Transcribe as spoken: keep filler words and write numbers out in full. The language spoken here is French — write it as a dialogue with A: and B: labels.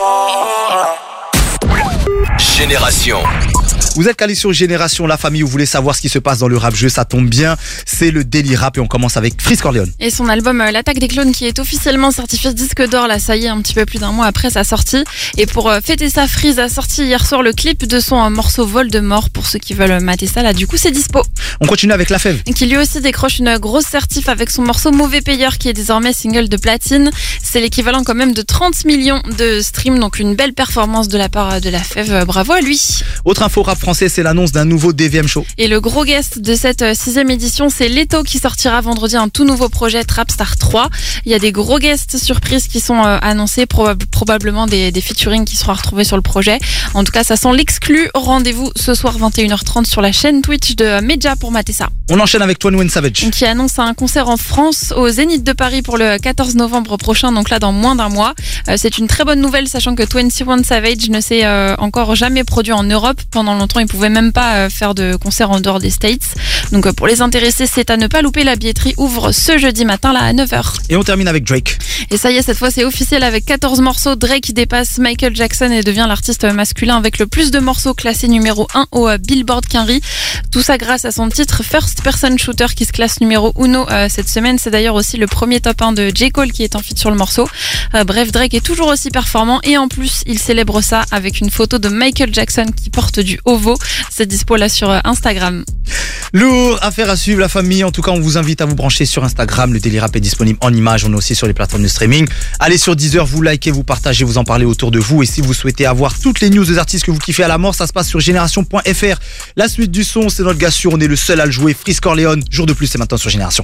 A: Génération.
B: Vous êtes calés sur Génération, la famille, où vous voulez savoir ce qui se passe dans le rap jeu, ça tombe bien. C'est le Daily Rap et on commence avec Freeze Corleone.
C: Et son album euh, L'attaque des clones qui est officiellement certifié disque d'or, là ça y est, un petit peu plus d'un mois après sa sortie. Et pour euh, fêter ça, Freeze a sorti hier soir le clip de son euh, morceau Voldemort. Pour ceux qui veulent mater ça, là du coup c'est dispo.
B: On continue avec La Fève.
C: Qui lui aussi décroche une grosse certif avec son morceau Mauvais Payeur qui est désormais single de platine. C'est l'équivalent quand même de trente millions de streams, donc une belle performance de la part de La Fève. Bravo à lui.
B: Autre info rap français, c'est l'annonce d'un nouveau D V M Show.
C: Et le gros guest de cette sixième édition, c'est Leto qui sortira vendredi un tout nouveau projet Trapstar trois. Il y a des gros guests surprises qui sont euh, annoncés, proba- probablement des, des featuring qui seront retrouvés sur le projet. En tout cas, ça sent l'exclu. Rendez-vous ce soir vingt et une heures trente sur la chaîne Twitch de Medja pour mater ça.
B: On enchaîne avec twenty-one Savage.
C: Qui annonce un concert en France au Zénith de Paris pour le quatorze novembre prochain, donc là dans moins d'un mois. Euh, c'est une très bonne nouvelle, sachant que twenty-one Savage ne s'est euh, encore jamais produit en Europe. Pendant longtemps, il pouvait même pas euh, faire de concert en dehors des States. Donc euh, pour les intéressés, c'est à ne pas louper. La billetterie ouvre ce jeudi matin là à neuf heures.
B: Et on termine avec Drake.
C: Et ça y est, cette fois c'est officiel, avec quatorze morceaux, Drake dépasse Michael Jackson et devient l'artiste masculin avec le plus de morceaux, classé numéro un au euh, Billboard Quinry. Tout ça grâce à son titre First Person Shooter qui se classe numéro uno euh, cette semaine. C'est d'ailleurs aussi le premier top un de J. Cole qui est en feat sur le morceau. Euh, bref, Drake est toujours aussi performant et en plus il célèbre ça avec une photo de Michael Jackson qui porte du Ovo. C'est dispo là sur euh, Instagram.
B: Lourd, affaire à suivre la famille. En tout cas, on vous invite à vous brancher sur Instagram. Le Daily Rap est disponible en images. On est aussi sur les plateformes de streaming. Allez sur Deezer, vous likez, vous partagez, vous en parlez autour de vous. Et si vous souhaitez avoir toutes les news des artistes que vous kiffez à la mort, ça se passe sur génération point f r. La suite du son, c'est notre gars sûr. On est le seul à le jouer. Freeze Corleone. Jour de plus, c'est maintenant sur Génération.